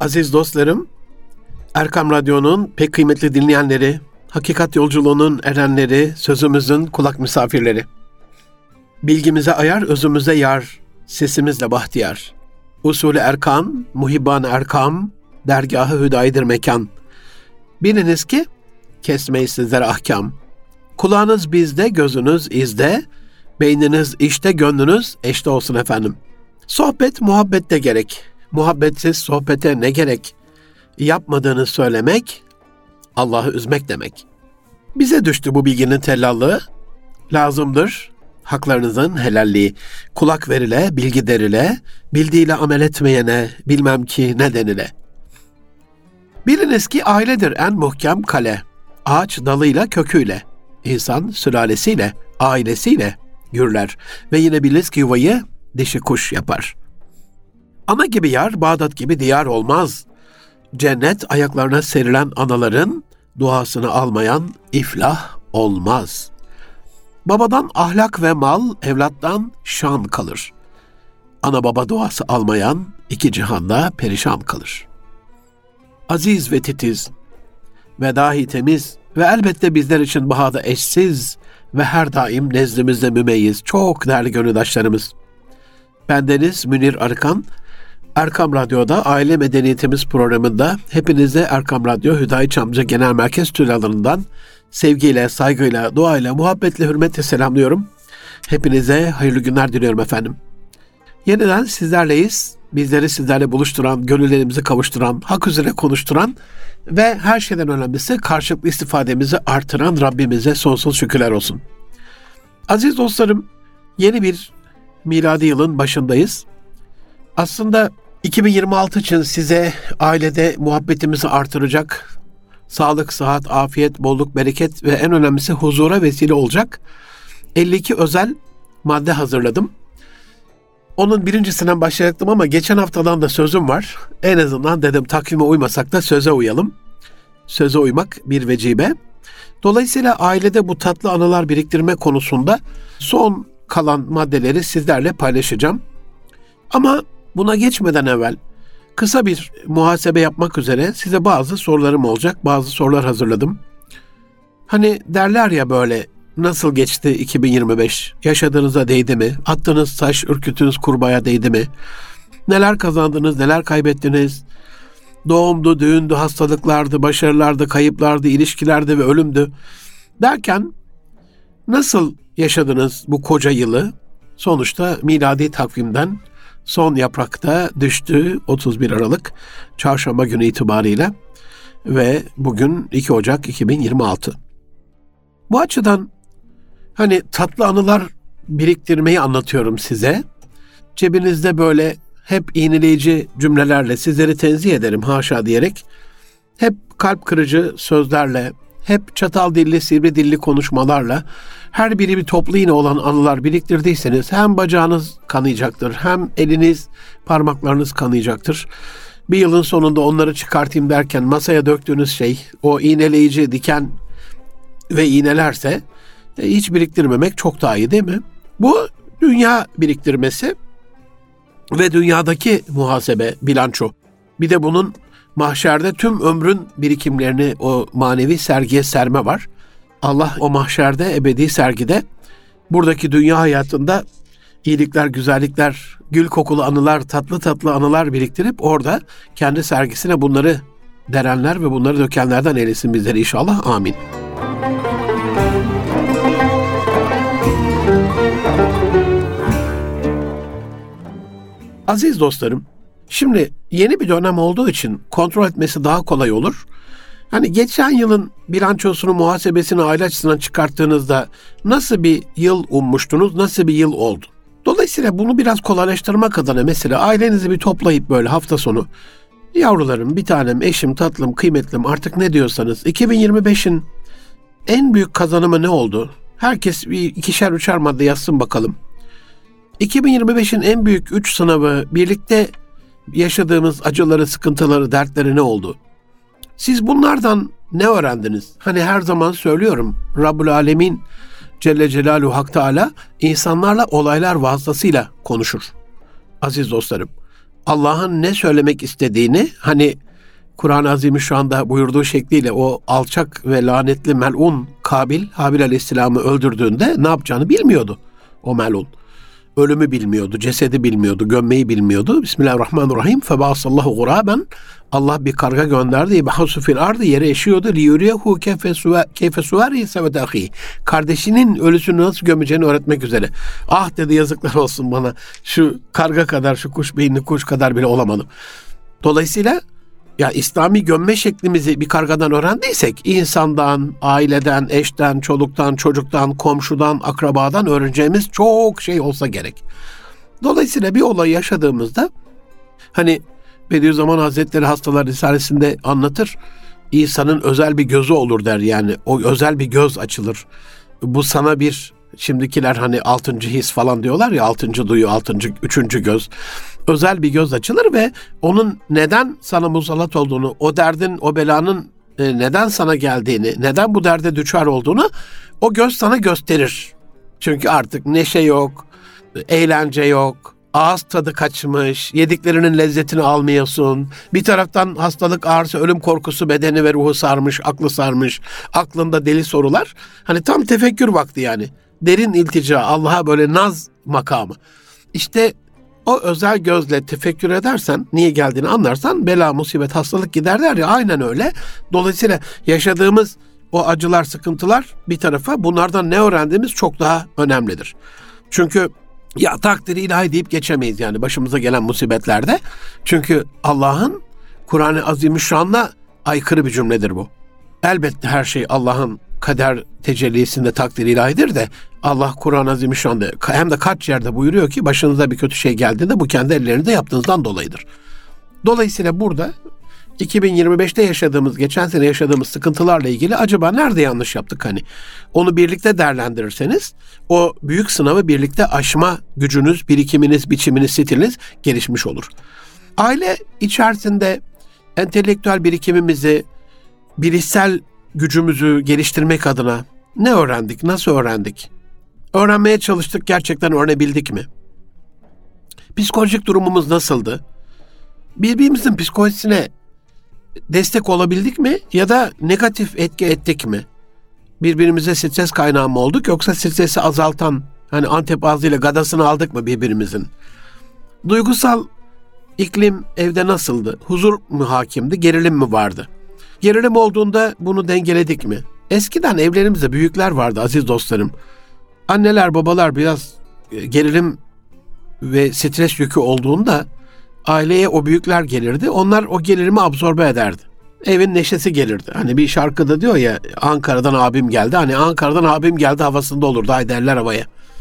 Aziz dostlarım, Erkam Radyo'nun pek kıymetli dinleyenleri, hakikat yolculuğunun erenleri, sözümüzün kulak misafirleri. Bilgimize ayar, özümüze yar, sesimizle bahtiyar. Usulü erkan, muhibban erkam, dergahı hüdayidir mekan. Biliniz ki, kesmeyiz sizlere ahkam. Kulağınız bizde, gözünüz izde, beyniniz işte, gönlünüz eşte olsun efendim. Sohbet muhabbette gerek. Muhabbetsiz sohbete ne gerek? Yapmadığını söylemek, Allah'ı üzmek demek. Bize düştü bu bilginin tellallığı. Lazımdır haklarınızın helalliği. Kulak verile, bilgi derile, bildiğiyle amel etmeyene, bilmem ki ne denile. Biliniz ki ailedir en muhkem kale. Ağaç dalıyla köküyle, insan sülalesiyle, ailesiyle gürler. Ve yine biliriz ki yuvayı dişi kuş yapar. Ana gibi yar, Bağdat gibi diyar olmaz. Cennet ayaklarına serilen anaların duasını almayan iflah olmaz. Babadan ahlak ve mal, evlattan şan kalır. Ana baba duası almayan iki cihanda perişan kalır. Aziz ve titiz ve dahi temiz ve elbette bizler için bahada eşsiz ve her daim nezdimizde mümeyyiz çok değerli gönüldaşlarımız. Bendeniz Münir Arıkan, Erkam Radyo'da Aile Medeniyetimiz programında hepinize Erkam Radyo Hüdayi Çamlıca Genel Merkez stüdyolarından sevgiyle, saygıyla, duayla, muhabbetle, hürmetle selamlıyorum. Hepinize hayırlı günler diliyorum efendim. Yeniden sizlerleyiz. Bizleri sizlerle buluşturan, gönüllerimizi kavuşturan, hak üzere konuşturan ve her şeyden önemlisi karşılıklı istifademizi artıran Rabbimize sonsuz şükürler olsun. Aziz dostlarım, yeni bir miladi yılın başındayız. Aslında 2026 için size ailede muhabbetimizi artıracak, sağlık, sıhhat, afiyet, bolluk, bereket ve en önemlisi huzura vesile olacak 52 özel madde hazırladım. Onun birincisinden başlayacaktım ama geçen haftadan da sözüm var. En azından dedim takvime uymasak da söze uyalım. Söze uymak bir vecibe. Dolayısıyla ailede bu tatlı anılar biriktirme konusunda son kalan maddeleri sizlerle paylaşacağım. Ama buna geçmeden evvel kısa bir muhasebe yapmak üzere size bazı sorularım olacak. Bazı sorular hazırladım. Hani derler ya böyle, nasıl geçti 2025? Yaşadığınıza değdi mi? Attığınız taş, ürküttüğünüz kurbağaya değdi mi? Neler kazandınız, neler kaybettiniz? Doğumdu, düğündü, hastalıklardı, başarılardı, kayıplardı, ilişkilerdi ve ölümdü. Derken nasıl yaşadınız bu koca yılı? Sonuçta miladi takvimden son yaprakta düştü 31 Aralık çarşamba günü itibariyle ve bugün 2 Ocak 2026. Bu açıdan hani tatlı anılar biriktirmeyi anlatıyorum size. Cebinizde böyle hep iğneleyici cümlelerle sizleri tenzih ederim haşa diyerek, hep kalp kırıcı sözlerle, hep çatal dilli, sivri dilli konuşmalarla her biri bir toplu iğne olan anılar biriktirdiyseniz hem bacağınız kanayacaktır, hem eliniz, parmaklarınız kanayacaktır. Bir yılın sonunda onları çıkartayım derken masaya döktüğünüz şey o iğneleyici diken ve iğnelerse hiç biriktirmemek çok daha iyi değil mi? Bu dünya biriktirmesi ve dünyadaki muhasebe, bilanço. Bir de bunun mahşerde tüm ömrün birikimlerini o manevi sergiye serme var. Allah o mahşerde ebedi sergide buradaki dünya hayatında iyilikler, güzellikler, gül kokulu anılar, tatlı tatlı anılar biriktirip orada kendi sergisine bunları derenler ve bunları dökenlerden eylesin bizleri inşallah. Amin. Aziz dostlarım, şimdi yeni bir dönem olduğu için kontrol etmesi daha kolay olur. Hani geçen yılın bilançosunu, muhasebesini aile açısından çıkarttığınızda nasıl bir yıl ummuştunuz, nasıl bir yıl oldu? Dolayısıyla bunu biraz kolaylaştırmak adına mesela ailenizi bir toplayıp böyle hafta sonu, yavrularım, bir tanem, eşim, tatlım, kıymetlim artık ne diyorsanız 2025'in en büyük kazanımı ne oldu? Herkes bir ikişer üçer madde yazsın bakalım. 2025'in en büyük 3 sınavı, birlikte yaşadığımız acıları, sıkıntıları, dertleri ne oldu? Siz bunlardan ne öğrendiniz? Hani her zaman söylüyorum, Rabbul Alemin Celle Celaluhu Hak Teala insanlarla olaylar vasıtasıyla konuşur. Aziz dostlarım, Allah'ın ne söylemek istediğini, hani Kur'an-ı Azimüşşan'da buyurduğu şekliyle o alçak ve lanetli melun Kabil, Habil Aleyhisselam'ı öldürdüğünde ne yapacağını bilmiyordu o melun. Ölümü bilmiyordu, cesedi bilmiyordu, gömmeyi bilmiyordu. Bismillahirrahmanirrahim. Febâsallahu gurâben. Allah bir karga gönderdi. Yebhasu fil ardı, yere eşiyordu. Liyuriyehu keyfe suvâri sevede ahî. Kardeşinin ölüsünü nasıl gömeceğini öğretmek üzere. Ah dedi, yazıklar olsun bana. Şu karga kadar, şu kuş beyinli kuş kadar bile olamadım. Dolayısıyla ya İslami gömme şeklimizi bir kargadan öğrendiysek, insandan, aileden, eşten, çoluktan, çocuktan, komşudan, akrabadan öğreneceğimiz çok şey olsa gerek. Dolayısıyla bir olay yaşadığımızda, hani Bediüzzaman Hazretleri Hastalar Risalesi'nde anlatır, İsa'nın özel bir gözü olur der, yani o özel bir göz açılır. Bu sana bir, şimdikiler hani 6. his falan diyorlar ya, 6. duyu, 6. 3. göz. Özel bir göz açılır ve onun neden sana musallat olduğunu, o derdin, o belanın neden sana geldiğini, neden bu derde düçar olduğunu o göz sana gösterir. Çünkü artık neşe yok, eğlence yok, ağız tadı kaçmış, yediklerinin lezzetini almıyorsun. Bir taraftan hastalık, ağrısı, ölüm korkusu bedeni ve ruhu sarmış, aklı sarmış, aklında deli sorular. Hani tam tefekkür vakti yani. Derin iltica, Allah'a böyle naz makamı. İşte o özel gözle tefekkür edersen, niye geldiğini anlarsan bela, musibet, hastalık gider der ya, aynen öyle. Dolayısıyla yaşadığımız o acılar, sıkıntılar bir tarafa, bunlardan ne öğrendiğimiz çok daha önemlidir. Çünkü ya takdiri ilahi deyip geçemeyiz yani başımıza gelen musibetlerde. Çünkü Allah'ın Kur'an-ı Azimüşşan'la aykırı bir cümledir bu. Elbette her şey Allah'ın kader tecellisinde takdir ilahidir de Allah Kur'an-ı Azimüşşan'da hem de kaç yerde buyuruyor ki başınıza bir kötü şey geldiğinde bu kendi ellerinizde yaptığınızdan dolayıdır. Dolayısıyla burada 2025'te yaşadığımız, geçen sene yaşadığımız sıkıntılarla ilgili acaba nerede yanlış yaptık hani? Onu birlikte değerlendirirseniz o büyük sınavı birlikte aşma gücünüz, birikiminiz, biçiminiz, stiliniz gelişmiş olur. Aile içerisinde entelektüel birikimimizi, bilişsel gücümüzü geliştirmek adına ne öğrendik, nasıl öğrendik? Öğrenmeye çalıştık, gerçekten öğrenebildik mi? Psikolojik durumumuz nasıldı? Birbirimizin psikolojisine destek olabildik mi ya da negatif etki ettik mi? Birbirimize stres kaynağı mı olduk yoksa stresi azaltan, hani Antep ağzıyla gadasını aldık mı birbirimizin? Duygusal iklim evde nasıldı? Huzur mu hakimdi, gerilim mi vardı? Gerilim olduğunda bunu dengeledik mi? Eskiden evlerimizde büyükler vardı aziz dostlarım. Anneler, babalar biraz gerilim ve stres yükü olduğunda aileye o büyükler gelirdi. Onlar o gerilimi absorbe ederdi. Evin neşesi gelirdi. Hani bir şarkıda diyor ya, Ankara'dan abim geldi. Hani Ankara'dan abim geldi havasında olurdu. Ay derler havaya.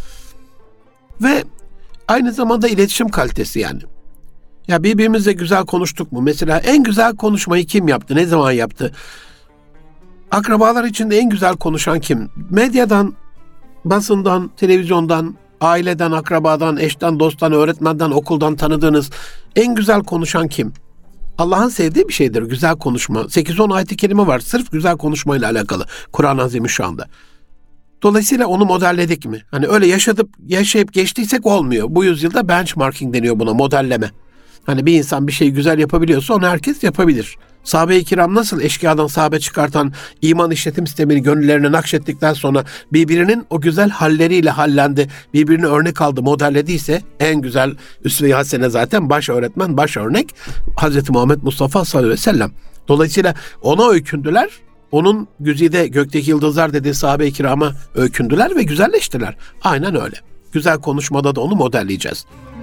Ve aynı zamanda iletişim kalitesi yani. Ya birbirimizle güzel konuştuk mu? Mesela en güzel konuşmayı kim yaptı? Ne zaman yaptı? Akrabalar içinde en güzel konuşan kim? Medyadan, basından, televizyondan, aileden, akrabadan, eşten, dosttan, öğretmenden, okuldan tanıdığınız en güzel konuşan kim? Allah'ın sevdiği bir şeydir güzel konuşma. 8-10 ayet-i kerime var sırf güzel konuşmayla alakalı Kur'an-ı Azimüşşan'da. Dolayısıyla onu modelledik mi? Hani öyle yaşayıp geçtiysek olmuyor. Bu yüzyılda benchmarking deniyor buna, modelleme. Hani bir insan bir şeyi güzel yapabiliyorsa onu herkes yapabilir. Sahabe-i kiram nasıl eşkıyadan sahabe çıkartan iman işletim sistemini gönüllerine nakşettikten sonra birbirinin o güzel halleriyle hallendi, birbirini örnek aldı, modellediyse en güzel üsve-i hasene zaten baş öğretmen, baş örnek Hz. Muhammed Mustafa sallallahu aleyhi ve sellem. Dolayısıyla ona öykündüler, onun güzide gökteki yıldızlar dediği sahabe-i kirama öykündüler ve güzelleştiler. Aynen öyle. Güzel konuşmada da onu modelleyeceğiz.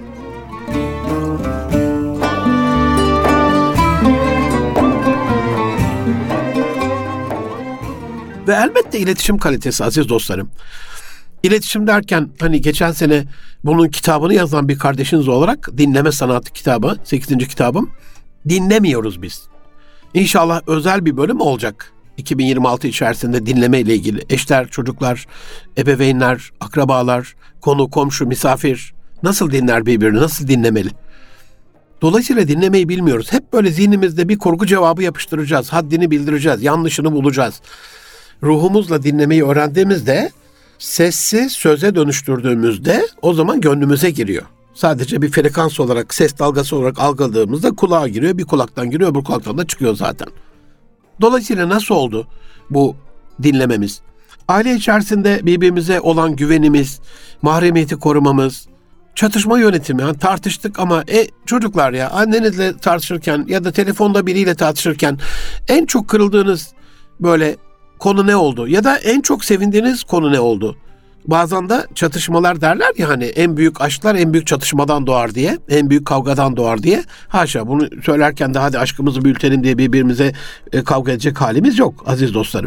Ve elbette iletişim kalitesi aziz dostlarım. İletişim derken hani geçen sene bunun kitabını yazan bir kardeşiniz olarak dinleme sanatı kitabı, 8. kitabım. Dinlemiyoruz biz. İnşallah özel bir bölüm olacak. 2026 içerisinde dinleme ile ilgili. Eşler, çocuklar, ebeveynler, akrabalar, konu, komşu, misafir nasıl dinler birbirini, nasıl dinlemeli? Dolayısıyla dinlemeyi bilmiyoruz. Hep böyle zihnimizde bir kurgu cevabı yapıştıracağız. Haddini bildireceğiz, yanlışını bulacağız. Ruhumuzla dinlemeyi öğrendiğimizde, sesi söze dönüştürdüğümüzde o zaman gönlümüze giriyor. Sadece bir frekans olarak, ses dalgası olarak algıladığımızda kulağa giriyor. Bir kulaktan giriyor, öbür kulaktan da çıkıyor zaten. Dolayısıyla nasıl oldu bu dinlememiz? Aile içerisinde birbirimize olan güvenimiz, mahremiyeti korumamız, çatışma yönetimi. Yani tartıştık ama çocuklar ya, annenizle tartışırken ya da telefonda biriyle tartışırken en çok kırıldığınız böyle konu ne oldu? Ya da en çok sevindiğiniz konu ne oldu? Bazen de çatışmalar derler ya, hani en büyük aşklar en büyük çatışmadan doğar diye, en büyük kavgadan doğar diye. Haşa, bunu söylerken de hadi aşkımızı büyütelim diye birbirimize kavga edecek halimiz yok aziz dostlarım.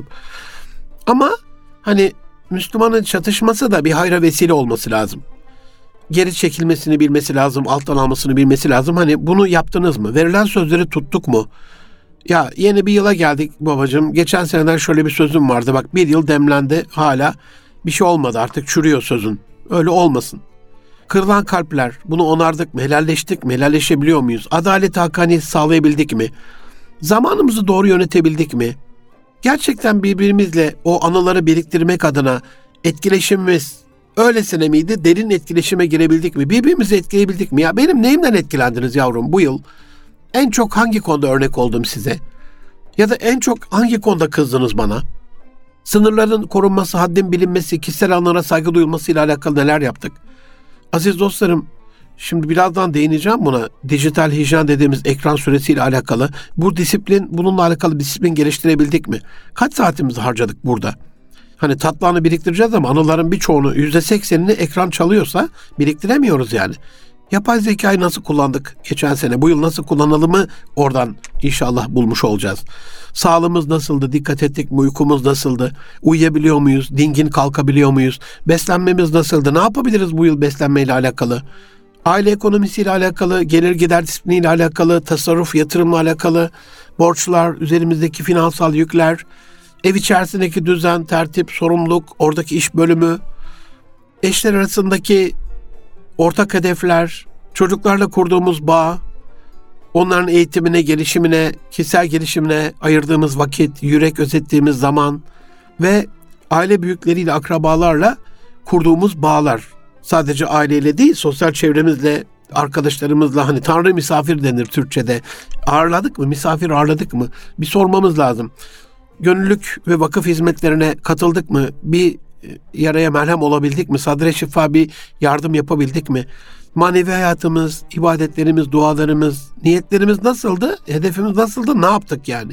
Ama hani Müslümanın çatışması da bir hayra vesile olması lazım. Geri çekilmesini bilmesi lazım, alttan almasını bilmesi lazım. Hani bunu yaptınız mı? Verilen sözleri tuttuk mu? Ya yeni bir yıla geldik babacığım. Geçen seneden şöyle bir sözüm vardı. Bak, bir yıl demlendi, hala bir şey olmadı, artık çürüyor sözün. Öyle olmasın. Kırılan kalpler, bunu onardık mı? Helalleştik mi? Helalleşebiliyor muyuz? Adalet, hakkaniyet sağlayabildik mi? Zamanımızı doğru yönetebildik mi? Gerçekten birbirimizle o anıları biriktirmek adına etkileşimimiz öylesine miydi? Derin etkileşime girebildik mi? Birbirimizi etkileyebildik mi? Ya benim neyimden etkilendiniz yavrum bu yıl? En çok hangi konuda örnek oldum size? Ya da en çok hangi konuda kızdınız bana? Sınırların korunması, haddin bilinmesi, kişisel anlara saygı duyulmasıyla alakalı neler yaptık? Aziz dostlarım, şimdi birazdan değineceğim buna. Dijital hijyen dediğimiz ekran süresiyle alakalı. Bununla alakalı disiplin geliştirebildik mi? Kaç saatimizi harcadık burada? Hani tatlı anı biriktireceğiz ama anıların birçoğunu, %80'ini ekran çalıyorsa biriktiremiyoruz yani. Yapay zekayı nasıl kullandık geçen sene? Bu yıl nasıl kullanalımı oradan inşallah bulmuş olacağız. Sağlığımız nasıldı? Dikkat ettik mi? Uykumuz nasıldı? Uyuyabiliyor muyuz? Dingin kalkabiliyor muyuz? Beslenmemiz nasıldı? Ne yapabiliriz bu yıl beslenmeyle alakalı? Aile ekonomisiyle alakalı, gelir gider disipliniyle alakalı, tasarruf, yatırımla alakalı, borçlar, üzerimizdeki finansal yükler, ev içerisindeki düzen, tertip, sorumluluk, oradaki iş bölümü, eşler arasındaki ortak hedefler, çocuklarla kurduğumuz bağ, onların eğitimine, gelişimine, kişisel gelişimine ayırdığımız vakit, yürek özettiğimiz zaman ve aile büyükleriyle, akrabalarla kurduğumuz bağlar. Sadece aileyle değil, sosyal çevremizle, arkadaşlarımızla, hani Tanrı misafir denir Türkçe'de. Ağırladık mı? Misafir ağırladık mı? Bir sormamız lazım. Gönüllülük ve vakıf hizmetlerine katıldık mı? Bir yaraya merhem olabildik mi? Sadre şifa bir yardım yapabildik mi? Manevi hayatımız, ibadetlerimiz, dualarımız, niyetlerimiz nasıldı? Hedefimiz nasıldı? Ne yaptık yani?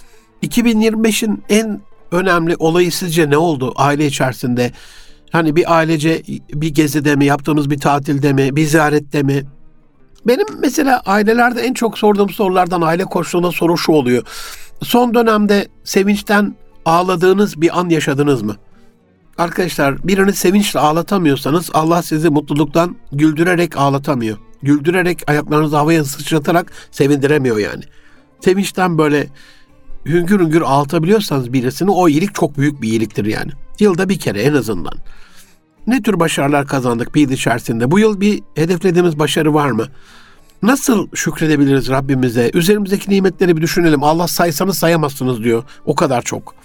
2025'in en önemli olayı sizce ne oldu aile içerisinde? Hani bir ailece bir gezide mi, yaptığımız bir tatilde mi, bir ziyarette mi? Benim mesela ailelerde en çok sorduğum sorulardan, aile koçluğunda soru şu oluyor. Son dönemde sevinçten ağladığınız bir an yaşadınız mı? Arkadaşlar, birini sevinçle ağlatamıyorsanız Allah sizi mutluluktan güldürerek ağlatamıyor. Güldürerek, ayaklarınızı havaya sıçratarak sevindiremiyor yani. Sevinçten böyle hüngür hüngür ağlatabiliyorsanız birisini, o iyilik çok büyük bir iyiliktir yani. Yılda bir kere en azından. Ne tür başarılar kazandık bir yıl içerisinde? Bu yıl bir hedeflediğimiz başarı var mı? Nasıl şükredebiliriz Rabbimize? Üzerimizdeki nimetleri bir düşünelim. Allah saysanız sayamazsınız diyor. O kadar çok.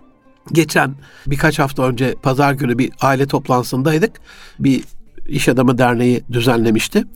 Geçen birkaç hafta önce pazar günü bir aile toplantısındaydık. Bir iş adamı derneği düzenlemişti.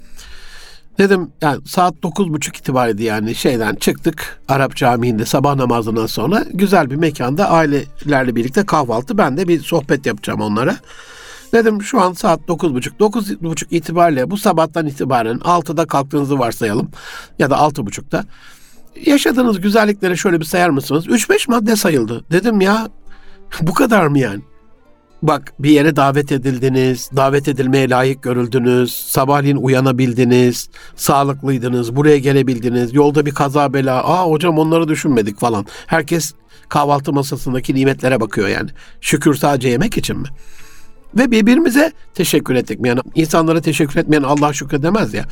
Dedim yani saat 9.30 itibariyle yani şeyden çıktık, Arap Camii'nde sabah namazından sonra güzel bir mekanda ailelerle birlikte kahvaltı. Ben de bir sohbet yapacağım onlara. Dedim şu an saat 9.30. 9.30 itibariyle bu sabahtan itibaren 6'da kalktığınızı varsayalım ya da 6.30'da. Yaşadığınız güzellikleri şöyle bir sayar mısınız? 3-5 madde sayıldı. Dedim ya, bu kadar mı yani? Bak, bir yere davet edildiniz, davet edilmeye layık görüldünüz, sabahleyin uyanabildiniz, sağlıklıydınız, buraya gelebildiniz, yolda bir kaza bela, hocam onları düşünmedik falan. Herkes kahvaltı masasındaki nimetlere bakıyor yani. Şükür sadece yemek için mi? Ve birbirimize teşekkür ettik mi? Yani insanlara teşekkür etmeyen Allah şükredemez ya.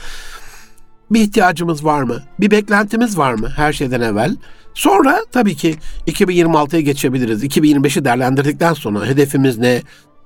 Bir ihtiyacımız var mı? Bir beklentimiz var mı her şeyden evvel? Sonra tabii ki 2026'ya geçebiliriz. 2025'i değerlendirdikten sonra hedefimiz ne?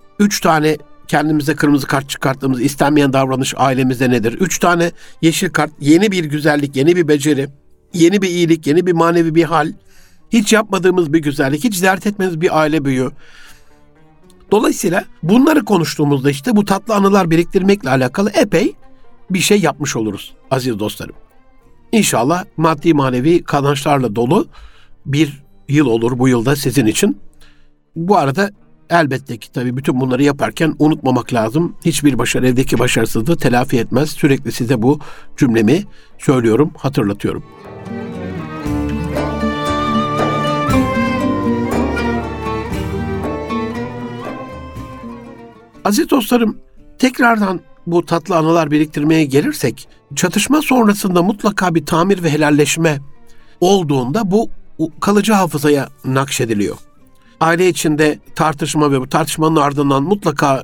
3 tane kendimize kırmızı kart çıkarttığımız istenmeyen davranış ailemizde nedir? 3 tane yeşil kart, yeni bir güzellik, yeni bir beceri, yeni bir iyilik, yeni bir manevi bir hal. Hiç yapmadığımız bir güzellik, hiç ziyaret etmediğimiz bir aile büyüğü. Dolayısıyla bunları konuştuğumuzda işte bu tatlı anılar biriktirmekle alakalı epey bir şey yapmış oluruz aziz dostlarım. İnşallah maddi manevi kazançlarla dolu bir yıl olur bu yılda sizin için. Bu arada elbette ki tabii bütün bunları yaparken unutmamak lazım. Hiçbir başarı evdeki başarısızlığı telafi etmez. Sürekli size bu cümlemi söylüyorum, hatırlatıyorum. Aziz dostlarım, tekrardan bu tatlı anılar biriktirmeye gelirsek, çatışma sonrasında mutlaka bir tamir ve helalleşme olduğunda bu kalıcı hafızaya nakşediliyor. Aile içinde tartışma ve bu tartışmanın ardından mutlaka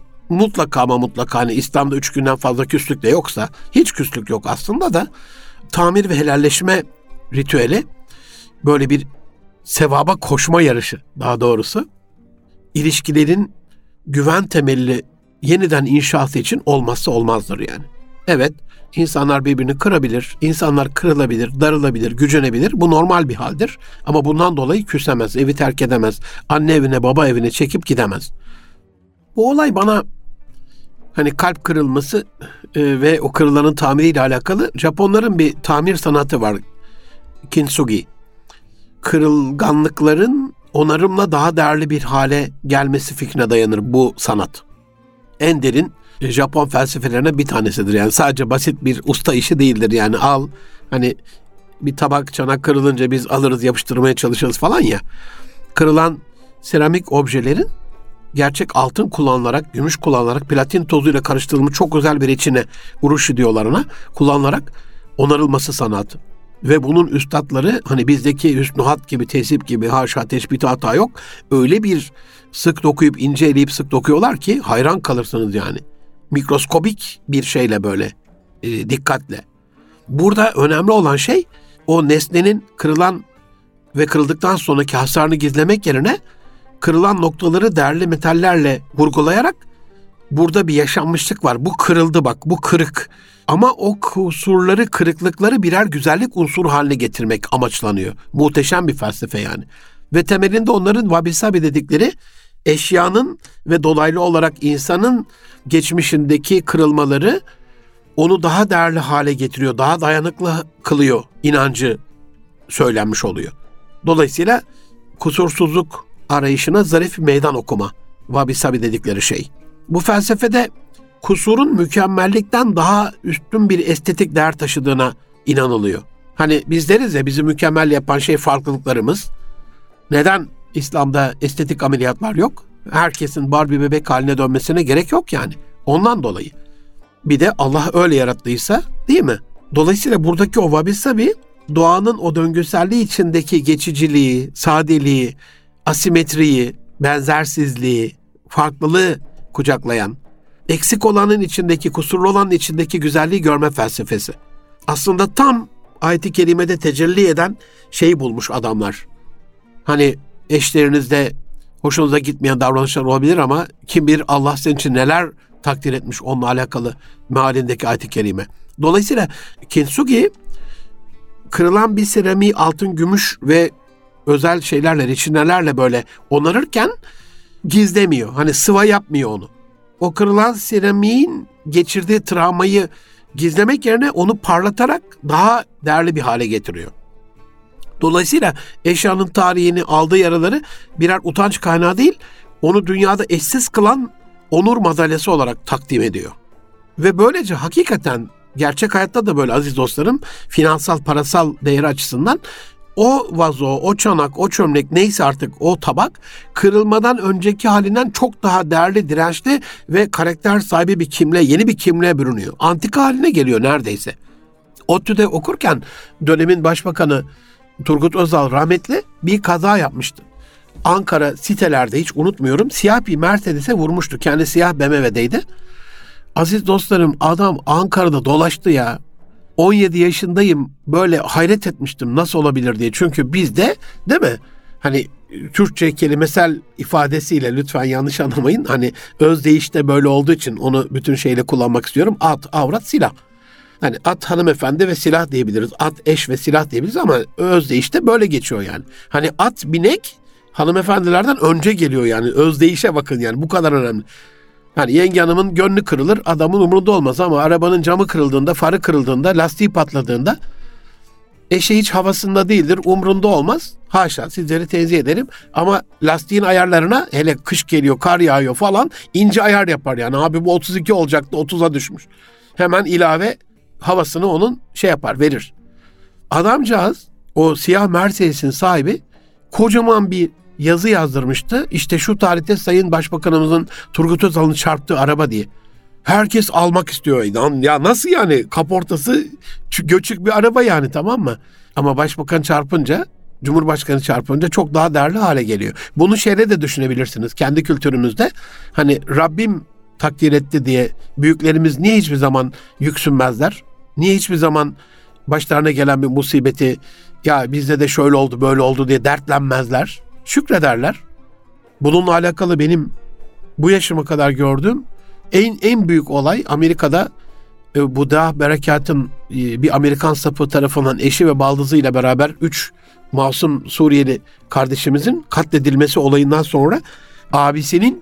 hani İslam'da 3 günden fazla küslük de yoksa, hiç küslük yok aslında da, tamir ve helalleşme ritüeli böyle bir sevaba koşma yarışı, daha doğrusu ilişkilerin güven temelli yeniden inşası için olmazsa olmazdır yani. Evet, insanlar birbirini kırabilir, insanlar kırılabilir, darılabilir, gücenebilir. Bu normal bir haldir. Ama bundan dolayı küsemez, evi terk edemez, anne evine, baba evine çekip gidemez. Bu olay bana hani kalp kırılması ve o kırılanın tamiriyle alakalı Japonların bir tamir sanatı var. Kintsugi. Kırılganlıkların onarımla daha değerli bir hale gelmesi fikrine dayanır bu sanat. En derin Japon felsefelerine bir tanesidir. Yani sadece basit bir usta işi değildir. Yani hani bir tabak çanak kırılınca biz alırız, yapıştırmaya çalışırız falan ya. Kırılan seramik objelerin gerçek altın kullanılarak, gümüş kullanılarak, platin tozuyla karıştırılmış çok özel bir içine, urushi diyorlar ona, kullanılarak onarılması sanatı. Ve bunun üstadları hani bizdeki hüsnü hat gibi, tesip gibi, haşa teşbih hata yok. Öyle bir sık dokuyup, ince eleyip sık dokuyorlar ki hayran kalırsınız yani. Mikroskobik bir şeyle böyle dikkatle. Burada önemli olan şey o nesnenin kırılan ve kırıldıktan sonraki hasarını gizlemek yerine kırılan noktaları değerli metallerle vurgulayarak burada bir yaşanmışlık var. Bu kırıldı bak, bu kırık. Ama o kusurları, kırıklıkları birer güzellik unsuru haline getirmek amaçlanıyor. Muhteşem bir felsefe yani. Ve temelinde onların wabi-sabi dedikleri eşyanın ve dolaylı olarak insanın geçmişindeki kırılmaları onu daha değerli hale getiriyor, daha dayanıklı kılıyor inancı söylenmiş oluyor. Dolayısıyla kusursuzluk arayışına zarif meydan okuma, wabi-sabi dedikleri şey. Bu felsefede kusurun mükemmellikten daha üstün bir estetik değer taşıdığına inanılıyor. Hani biz deriz ya, bizi mükemmel yapan şey farklılıklarımız. Neden İslam'da estetik ameliyatlar yok? Herkesin Barbie bebek haline dönmesine gerek yok yani. Ondan dolayı. Bir de Allah öyle yarattıysa, değil mi? Dolayısıyla buradaki o wabi-sabi, doğanın o döngüselliği içindeki geçiciliği, sadeliği, asimetriyi, benzersizliği, farklılığı kucaklayan, eksik olanın içindeki, kusurlu olanın içindeki güzelliği görme felsefesi. Aslında tam ayet-i kerimede tecelli eden şeyi bulmuş adamlar. Hani eşlerinizde hoşunuza gitmeyen davranışlar olabilir ama kim bilir Allah senin için neler takdir etmiş onunla alakalı mealindeki ayet-i kerime. Dolayısıyla kintsugi kırılan bir seramiği altın, gümüş ve özel şeylerle, reçinelerle böyle onarırken gizlemiyor. Hani sıva yapmıyor onu. O kırılan seramiğin geçirdiği travmayı gizlemek yerine onu parlatarak daha değerli bir hale getiriyor. Dolayısıyla eşyanın tarihini, aldığı yaraları birer utanç kaynağı değil, onu dünyada eşsiz kılan onur madalyası olarak takdim ediyor. Ve böylece hakikaten gerçek hayatta da böyle aziz dostlarım, finansal, parasal değeri açısından o vazo, o çanak, o çömlek, neyse artık o tabak kırılmadan önceki halinden çok daha değerli, dirençli ve karakter sahibi bir kimliğe, yeni bir kimliğe bürünüyor. Antika haline geliyor neredeyse. ODTÜ'de okurken dönemin başbakanı Turgut Özal rahmetli bir kaza yapmıştı. Ankara sitelerde, hiç unutmuyorum, siyah bir Mercedes'e vurmuştu. Kendi siyah BMW'deydi. Aziz dostlarım, adam Ankara'da dolaştı ya. 17 yaşındayım, böyle hayret etmiştim nasıl olabilir diye. Çünkü bizde, değil mi? Hani Türkçe kelimesel ifadesiyle lütfen yanlış anlamayın. Hani özdeyişte böyle olduğu için onu bütün şeyle kullanmak istiyorum. At, avrat, silah. Hani at hanımefendi ve silah diyebiliriz. At eş ve silah diyebiliriz ama özdeyişte böyle geçiyor yani. Hani at binek hanımefendilerden önce geliyor yani. Özdeyişe bakın yani, bu kadar önemli. Hani yenge hanımın gönlü kırılır, adamın umurunda olmaz ama arabanın camı kırıldığında, farı kırıldığında, lastiği patladığında eşi hiç havasında değildir, umrunda olmaz. Haşa, sizleri tenzih ederim ama lastiğin ayarlarına, hele kış geliyor, kar yağıyor falan, ince ayar yapar yani. Abi bu 32 olacaktı, 30'a düşmüş. Hemen ilave havasını onun yapar, verir. Adamcağız, o siyah Mercedes'in sahibi, kocaman bir yazı yazdırmıştı. İşte şu tarihte Sayın Başbakanımızın Turgut Özal'ın çarptığı araba diye. Herkes almak istiyor. Ya nasıl yani? Kaportası göçük bir araba yani, tamam mı? Ama başbakan çarpınca, Cumhurbaşkanı çarpınca çok daha değerli hale geliyor. Bunu şeyde de düşünebilirsiniz. Kendi kültürümüzde hani Rabbim takdir etti diye büyüklerimiz niye hiçbir zaman yüksünmezler? Niye hiçbir zaman başlarına gelen bir musibeti ya bizde de şöyle oldu böyle oldu diye dertlenmezler? Şükrederler. Bununla alakalı benim bu yaşıma kadar gördüğüm en büyük olay Amerika'da bu Dağ Berekat'ın bir Amerikan sapı tarafından eşi ve baldızıyla beraber 3 masum Suriyeli kardeşimizin katledilmesi olayından sonra abisinin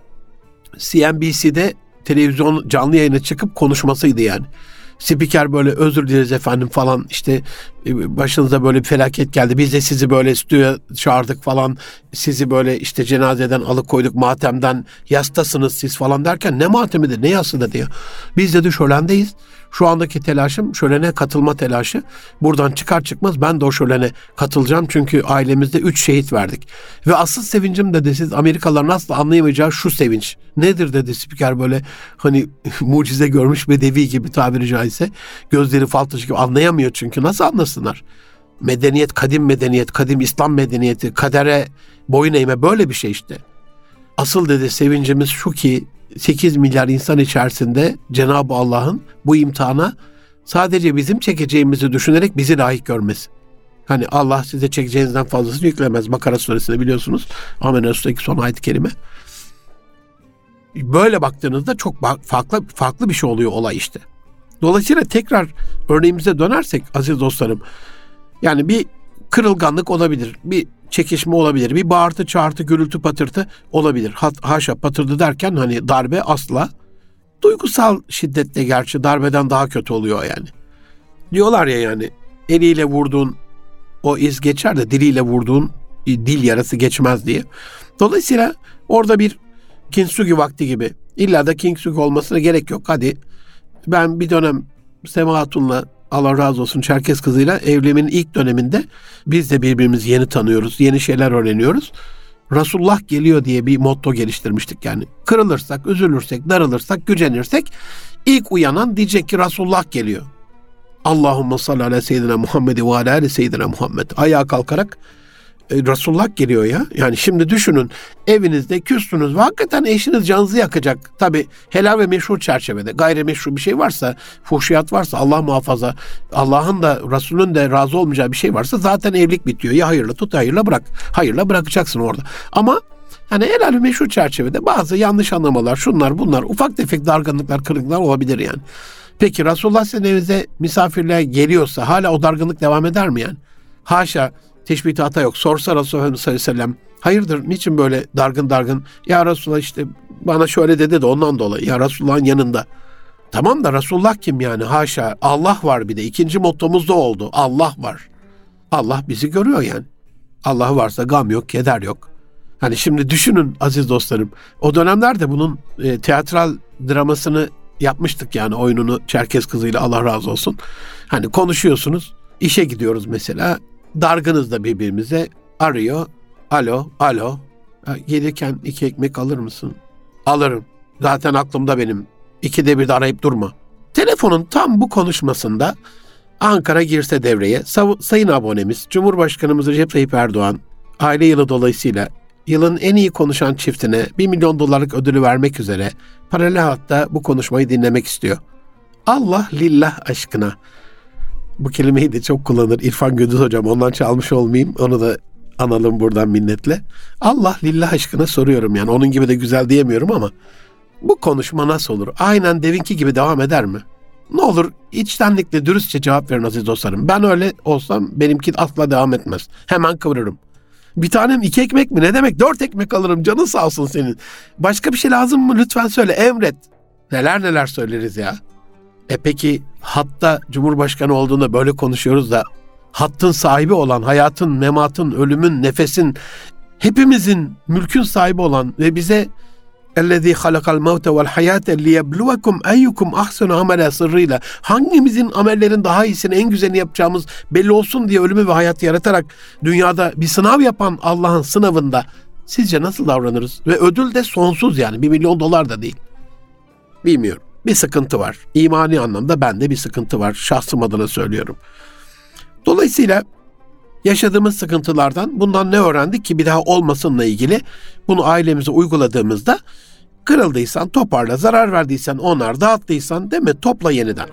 CNBC'de televizyon canlı yayına çıkıp konuşmasıydı yani. Spiker böyle özür dileriz efendim falan, işte başınıza böyle bir felaket geldi. Biz de sizi böyle stüdyoya çağırdık falan. Sizi böyle işte cenazeden alıkoyduk, matemden yastasınız siz falan derken ne matemidir ne yası da diyor. Biz dedi şölendeyiz. Şu andaki telaşım şölene katılma telaşı. Buradan çıkar çıkmaz ben de o şölene katılacağım. Çünkü ailemizde 3 şehit verdik. Ve asıl sevincim dedi, siz Amerikalıların asla anlayamayacağı şu sevinç. Nedir dedi spiker böyle hani mucize görmüş bedevi gibi tabiri caizse. Gözleri fal taşı gibi, anlayamıyor çünkü nasıl anlasınlar? Medeniyet, kadim İslam medeniyeti, kadere boyun eğme böyle bir şey işte. Asıl dedi sevincimiz şu ki 8 milyar insan içerisinde Cenab-ı Allah'ın bu imtihana sadece bizim çekeceğimizi düşünerek bizi layık görmesi. Hani Allah size çekeceğinizden fazlasını yüklemez. Bakara suresinde biliyorsunuz. Amen Resulü'ndeki son ayet-i kerime. Böyle baktığınızda çok farklı bir şey oluyor olay işte. Dolayısıyla tekrar örneğimize dönersek aziz dostlarım, yani bir kırılganlık olabilir, bir çekişme olabilir, bir bağırtı, çağırtı, gürültü, patırtı olabilir. Haşa, patırdı derken hani darbe asla. Duygusal şiddetle gerçi darbeden daha kötü oluyor yani. Diyorlar ya yani eliyle vurduğun o iz geçer de diliyle vurduğun dil yarası geçmez diye. Dolayısıyla orada bir kintsugi vakti gibi, illa da kintsugi olmasına gerek yok. Hadi ben bir dönem Sema Hatun'la, Allah razı olsun, Çerkez kızıyla evliliğimin ilk döneminde biz de birbirimizi yeni tanıyoruz, yeni şeyler öğreniyoruz. Resulullah geliyor diye bir motto geliştirmiştik yani. Kırılırsak, üzülürsek, darılırsak, gücenirsek ilk uyanan diyecek ki Resulullah geliyor. Allahümme salli ala seyyidina Muhammed ve ala ali seyyidina Muhammed. Ayağa kalkarak Resulullah geliyor ya. Yani şimdi düşünün, evinizde küstünüz ve hakikaten eşiniz canınızı yakacak. Tabi helal ve meşru çerçevede. Gayrimeşru bir şey varsa, fuhşiyat varsa, Allah muhafaza, Allah'ın da Resul'ün de razı olmayacağı bir şey varsa zaten evlilik bitiyor. Ya hayırla tut, hayırla bırak. Hayırla bırakacaksın orada. Ama hani helal ve meşru çerçevede bazı yanlış anlamalar, şunlar bunlar, ufak tefek dargınlıklar, kırıklar olabilir yani. Peki Resulullah sizin evinize misafirliğe geliyorsa hala o dargınlık devam eder mi yani? Haşa, teşbihte hata yok. Sorsa Resulullah sallallahu aleyhi ve sellem, hayırdır niçin böyle dargın? Ya Resulullah işte bana şöyle dedi de ondan dolayı. Ya Resulullah'ın yanında. Tamam da Resulullah kim yani? Haşa, Allah var bir de. İkinci mottomuz da oldu. Allah var. Allah bizi görüyor yani. Allah varsa gam yok, keder yok. Hani şimdi düşünün aziz dostlarım. O dönemlerde bunun teatral dramasını yapmıştık yani, oyununu Çerkez kızıyla, Allah razı olsun. Hani konuşuyorsunuz. İşe gidiyoruz mesela. Dargınız da birbirimize, arıyor. Alo. Gelirken 2 ekmek alır mısın? Alırım. Zaten aklımda benim. 2'de 1 de arayıp durma. Telefonun tam bu konuşmasında Ankara girse devreye, sayın abonemiz Cumhurbaşkanımız Recep Tayyip Erdoğan aile yılı dolayısıyla yılın en iyi konuşan çiftine $1 milyon ödülü vermek üzere paralel hatta bu konuşmayı dinlemek istiyor. Allah lillah aşkına. Bu kelimeyi de çok kullanır İrfan Gündüz hocam, ondan çalmış olmayayım, onu da analım buradan minnetle. Allah lillah aşkına soruyorum yani, onun gibi de güzel diyemiyorum ama bu konuşma nasıl olur? Aynen devinki gibi devam eder mi? Ne olur içtenlikle dürüstçe cevap verin aziz dostlarım. Ben öyle olsam benimki asla devam etmez. Hemen kıvırırım. Bir tanem 2 ekmek mi? Ne demek? 4 ekmek alırım. Canın sağ olsun senin. Başka bir şey lazım mı? Lütfen söyle. Emret. Neler neler söyleriz ya. Peki hatta Cumhurbaşkanı olduğunda böyle konuşuyoruz da hattın sahibi olan, hayatın, mematın, ölümün, nefesin, hepimizin mülkün sahibi olan ve bize اَلَّذ۪ي خَلَقَ الْمَوْتَ وَالْحَيَاةَ لِيَبْلُوَكُمْ اَيُّكُمْ اَحْسَنُ عَمَلًا sırrıyla hangimizin amellerin daha iyisini, en güzelini yapacağımız belli olsun diye ölümü ve hayatı yaratarak dünyada bir sınav yapan Allah'ın sınavında sizce nasıl davranırız? Ve ödül de sonsuz yani. $1 milyon da değil. Bilmiyorum. Bir sıkıntı var. İmani anlamda bende bir sıkıntı var. Şahsım adına söylüyorum. Dolayısıyla yaşadığımız sıkıntılardan bundan ne öğrendik ki bir daha olmasınla ilgili bunu ailemize uyguladığımızda kırıldıysan toparla, zarar verdiysen onar, dağıttıysan değil mi topla yeniden.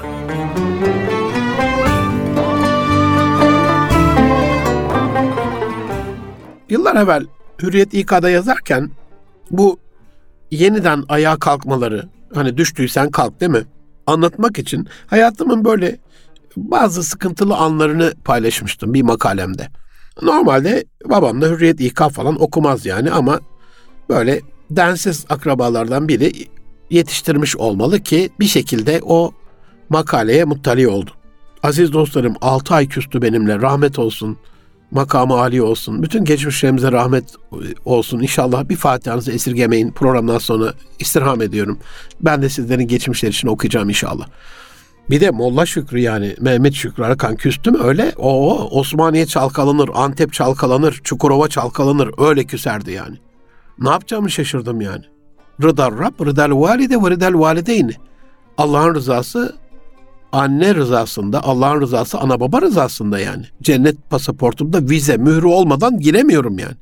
Yıllar evvel Hürriyet İK'da yazarken bu yeniden ayağa kalkmaları, hani düştüysen kalk değil mi? Anlatmak için hayatımın böyle bazı sıkıntılı anlarını paylaşmıştım bir makalemde. Normalde babam da Hürriyet İK falan okumaz yani ama böyle densiz akrabalardan biri yetiştirmiş olmalı ki bir şekilde o makaleye muttali oldu. Aziz dostlarım 6 ay küstü benimle, rahmet olsun, makamı âli olsun, bütün geçmişlerimize rahmet olsun. İnşallah bir Fatiha'nızı esirgemeyin. Programdan sonra istirham ediyorum. Ben de sizlerin geçmişleri için okuyacağım inşallah. Bir de Molla Şükrü yani Mehmet Şükrü Arıkan küstü mü öyle? Osmaniye çalkalanır, Antep çalkalanır, Çukurova çalkalanır. Öyle küserdi yani. Ne yapacağımı şaşırdım yani. Rıdar Rab, rıdal valide ve rıdal valideyni. Allah'ın rızası anne rızasında, Allah'ın rızası ana baba rızasında yani. Cennet pasaportumda vize, mührü olmadan giremiyorum yani.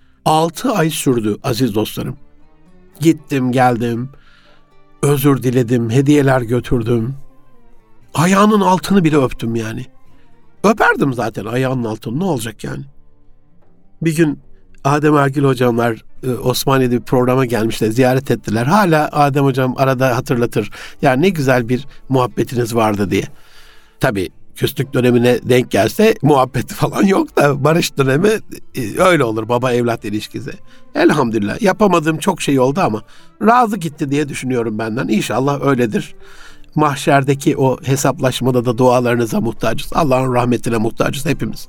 6 ay sürdü aziz dostlarım. Gittim geldim, özür diledim, hediyeler götürdüm. Ayağının altını bile öptüm yani. Öperdim zaten ayağının altını, ne olacak yani. Bir gün Adem Ergül hocamlar Osmaniye'de bir programa gelmişler, ziyaret ettiler. Hala Adem hocam arada hatırlatır. Yani ne güzel bir muhabbetiniz vardı diye. Tabii küslük dönemine denk gelse muhabbeti falan yok da barış dönemi öyle olur baba evlat ilişkisi. Elhamdülillah yapamadığım çok şey oldu ama razı gitti diye düşünüyorum benden. İnşallah öyledir. Mahşerdeki o hesaplaşmada da dualarınıza muhtacız. Allah'ın rahmetine muhtacız hepimiz.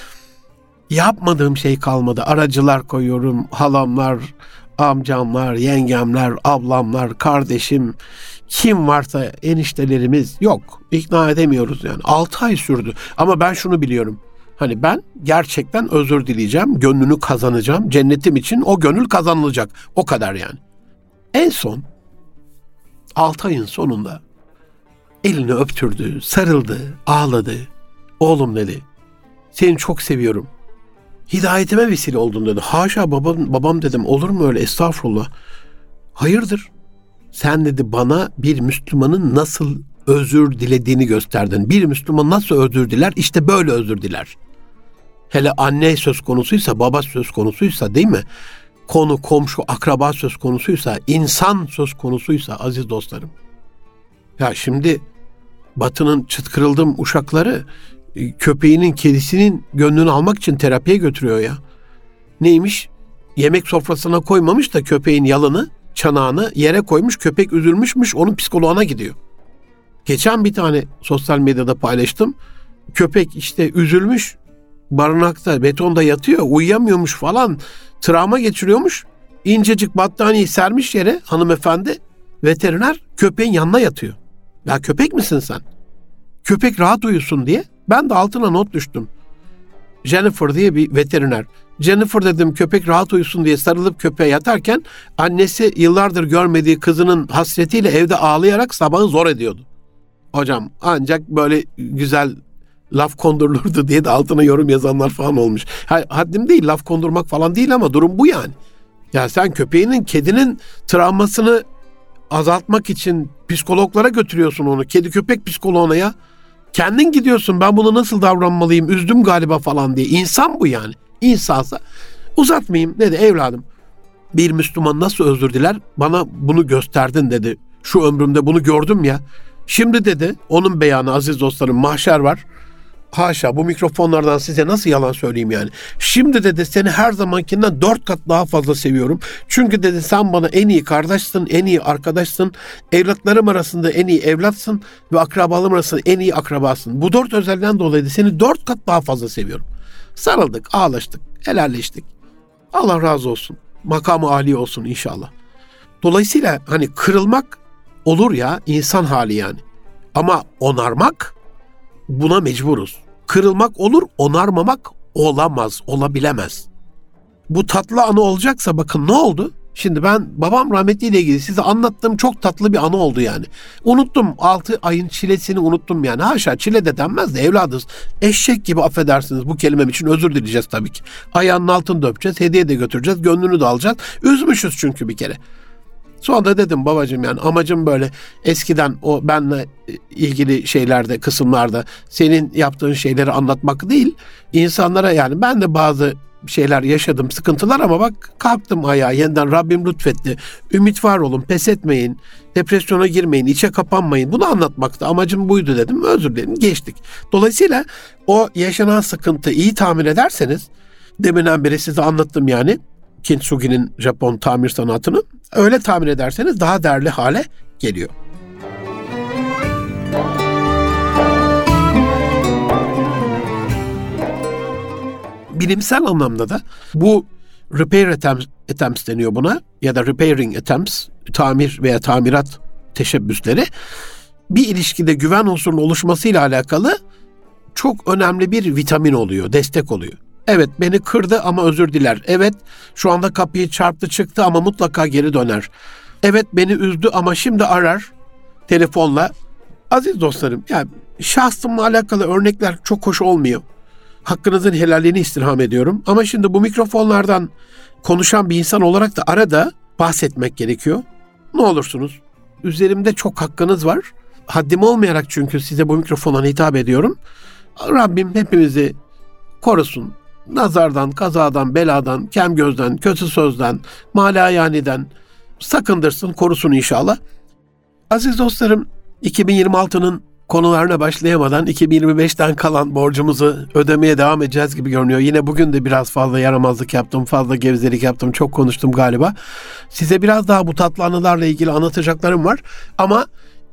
Yapmadığım şey kalmadı. Aracılar koyuyorum. Halamlar, amcamlar, yengemler, ablamlar, kardeşim, kim varsa eniştelerimiz yok. İkna edemiyoruz yani. 6 ay sürdü. Ama ben şunu biliyorum. Hani ben gerçekten özür dileyeceğim. Gönlünü kazanacağım. Cennetim için o gönül kazanılacak. O kadar yani. En son 6 ayın sonunda elini öptürdü, sarıldı, ağladı. Oğlum dedi, seni çok seviyorum. Hidayetime vesile oldun dedi. Haşa babam dedim, olur mu öyle, estağfurullah. Hayırdır? Sen dedi bana bir Müslümanın nasıl özür dilediğini gösterdin. Bir Müslüman nasıl özür diler? İşte böyle özür diler. Hele anne söz konusuysa, baba söz konusuysa değil mi? Konu, komşu, akraba söz konusuysa, insan söz konusuysa aziz dostlarım. Ya şimdi Batı'nın çıt kırıldım uşakları köpeğinin, kedisinin gönlünü almak için terapiye götürüyor ya. Neymiş? Yemek sofrasına koymamış da köpeğin yalını, çanağını yere koymuş, köpek üzülmüşmüş, onun psikoloğuna gidiyor. Geçen bir tane sosyal medyada paylaştım. Köpek işte üzülmüş, barınakta, betonda yatıyor, uyuyamıyormuş falan, travma geçiriyormuş. İncecik battaniyeyi sermiş yere hanımefendi, veteriner köpeğin yanına yatıyor. Ya köpek misin sen? Köpek rahat uyusun diye. Ben de altına not düştüm. Jennifer diye bir veteriner. Jennifer dedim köpek rahat uyusun diye sarılıp köpeğe yatarken annesi yıllardır görmediği kızının hasretiyle evde ağlayarak sabahı zor ediyordu. Hocam ancak böyle güzel laf kondurulurdu diye de altına yorum yazanlar falan olmuş. Haddim değil, laf kondurmak falan değil ama durum bu yani. Ya sen köpeğinin, kedinin travmasını azaltmak için psikologlara götürüyorsun onu. Kedi köpek psikoloğuna ya. Kendin gidiyorsun, ben bunu nasıl davranmalıyım, üzdüm galiba falan diye. İnsan bu yani. İnsansa uzatmayayım dedi, evladım. Bir Müslüman nasıl özür diler? Bana bunu gösterdin dedi. Şu ömrümde bunu gördüm ya. Şimdi dedi, onun beyanı aziz dostlarım, mahşer var. haşa bu mikrofonlardan size nasıl yalan söyleyeyim yani. Şimdi dedi seni her zamankinden 4 kat daha fazla seviyorum. Çünkü dedi sen bana en iyi kardeşsin, en iyi arkadaşsın, evlatlarım arasında en iyi evlatsın ve akrabalarım arasında en iyi akrabasın. Bu 4 özelliğinden dolayı seni 4 kat daha fazla seviyorum. Sarıldık, ağlaştık, helalleştik. Allah razı olsun. Makamı âli olsun inşallah. Dolayısıyla hani kırılmak olur ya, insan hali yani. Ama onarmak, buna mecburuz. Kırılmak olur, onarmamak olamaz, olabilemez. Bu tatlı anı olacaksa bakın ne oldu? Şimdi ben babam rahmetliyle ilgili size anlattığım çok tatlı bir anı oldu yani. Unuttum, 6 ayın çilesini unuttum yani. Haşa, çile de denmez de evladız. Eşek gibi, affedersiniz bu kelimem için, özür dileyeceğiz tabii ki. Ayağının altını da öpeceğiz, hediye de götüreceğiz, gönlünü de alacağız. Üzmüşüz çünkü bir kere. Sonra da dedim babacığım yani amacım böyle eskiden o benle ilgili şeylerde, kısımlarda senin yaptığın şeyleri anlatmak değil. İnsanlara yani ben de bazı şeyler yaşadım, sıkıntılar ama bak kalktım ayağa yeniden, Rabbim lütfetti. Ümit var olun, pes etmeyin, depresyona girmeyin, içe kapanmayın. Bunu anlatmakta amacım buydu dedim, özür dilerim, geçtik. Dolayısıyla o yaşanan sıkıntı iyi tamir ederseniz, deminden beri size anlattım yani, Kintsugi'nin Japon tamir sanatını öyle tamir ederseniz daha değerli hale geliyor. Bilimsel anlamda da bu repair attempts deniyor buna ya da repairing attempts, tamir veya tamirat teşebbüsleri, bir ilişkide güven unsurunun oluşmasıyla alakalı çok önemli bir vitamin oluyor, destek oluyor. Evet beni kırdı ama özür diler. Evet şu anda kapıyı çarptı çıktı ama mutlaka geri döner. Evet beni üzdü ama şimdi arar telefonla. Aziz dostlarım, yani şahsımla alakalı örnekler çok hoş olmuyor. Hakkınızın helalliğini istirham ediyorum. Ama şimdi bu mikrofonlardan konuşan bir insan olarak da arada bahsetmek gerekiyor. Ne olursunuz, üzerimde çok hakkınız var. Haddim olmayarak çünkü size bu mikrofondan hitap ediyorum. Rabbim hepimizi korusun. Nazardan, kazadan, beladan, kem gözden, kötü sözden, malayaniden sakındırsın, korusun inşallah. Aziz dostlarım, 2026'nın konularına başlayamadan 2025'ten kalan borcumuzu ödemeye devam edeceğiz gibi görünüyor. Yine bugün de biraz fazla yaramazlık yaptım, fazla gevezelik yaptım, çok konuştum galiba. Size biraz daha bu tatlı anılarla ilgili anlatacaklarım var. Ama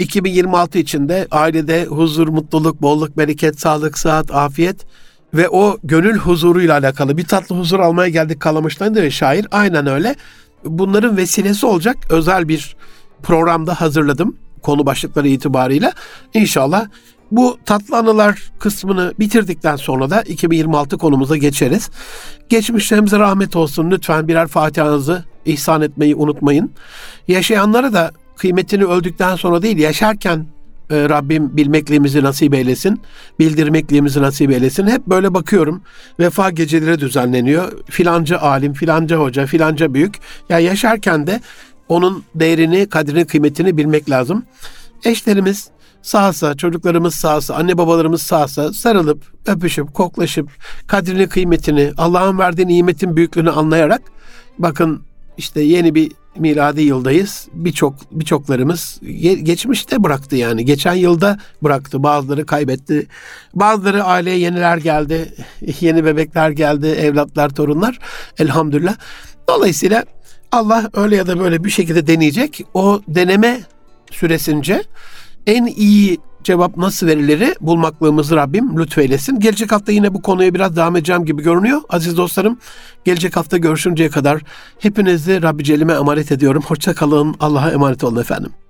2026 içinde ailede huzur, mutluluk, bolluk, bereket, sağlık, sıhhat, afiyet ve o gönül huzuruyla alakalı bir tatlı huzur almaya geldik Kalamış'tan ve şair. Aynen öyle. Bunların vesilesi olacak özel bir programda hazırladım. Konu başlıkları itibarıyla. İnşallah bu tatlı anılar kısmını bitirdikten sonra da 2026 konumuza geçeriz. Geçmişlerimize rahmet olsun. Lütfen birer Fatiha'nızı ihsan etmeyi unutmayın. Yaşayanlara da kıymetini öldükten sonra değil, yaşarken Rabbim bilmekliğimizi nasip eylesin, bildirmekliğimizi nasip eylesin. Hep böyle bakıyorum. Vefa geceleri düzenleniyor. Filanca alim, filanca hoca, filanca büyük. Ya yaşarken de onun değerini, kadrini, kıymetini bilmek lazım. Eşlerimiz sağsa, çocuklarımız sağsa, anne babalarımız sağsa sarılıp, öpüşüp, koklaşıp, kadrini, kıymetini, Allah'ın verdiği nimetin büyüklüğünü anlayarak, bakın işte yeni bir miladi yıldayız. Birçoklarımız geçmişte bıraktı yani. Geçen yılda bıraktı. Bazıları kaybetti. Bazıları aileye yeniler geldi. Yeni bebekler geldi. Evlatlar, torunlar. Elhamdülillah. Dolayısıyla Allah öyle ya da böyle bir şekilde deneyecek. O deneme süresince en iyi cevap nasıl verileri bulmaklığımızı Rabbim lütfeylesin. Gelecek hafta yine bu konuya biraz devam edeceğim gibi görünüyor. Aziz dostlarım, gelecek hafta görüşünceye kadar hepinizi Rabbi Celle'ime emanet ediyorum. Hoşça kalın. Allah'a emanet olun efendim.